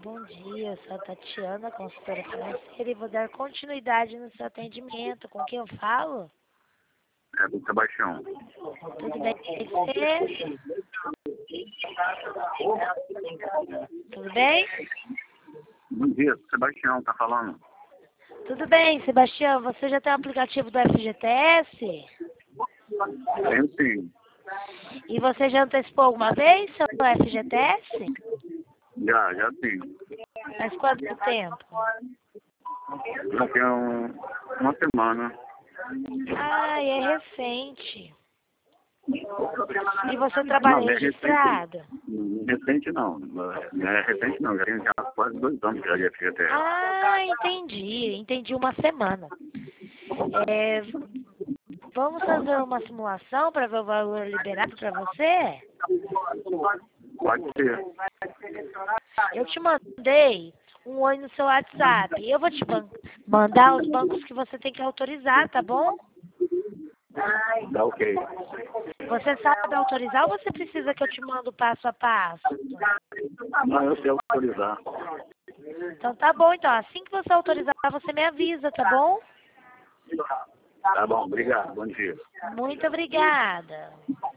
Bom dia, eu sou a Tatiana, consultora financeira, e vou dar continuidade no seu atendimento. Com quem eu falo? É do Sebastião. Tudo bem com você? Tudo bem? Bom dia, Sebastião tá falando. Tudo bem, Sebastião. Você já tem o aplicativo do FGTS? Tenho sim. E você já antecipou alguma vez seu FGTS? Já sim. Faz quanto tempo? Já tem uma semana. Ah, é recente. E você trabalha Não é registrado? recente não. Não é recente não. Já tem quase 2 anos já de FGTS. Ah, entendi. Entendi, uma semana. É, vamos fazer uma simulação para ver o valor liberado para você? Pode ser. Eu te mandei um oi no seu WhatsApp. Eu vou te mandar os bancos que você tem que autorizar, tá bom? Dá ok. Você sabe autorizar ou você precisa que eu te mando passo a passo? Não, eu sei autorizar. Então tá bom, então. Assim que você autorizar, você me avisa, tá bom? Tá bom, obrigado. Bom dia. Muito obrigada.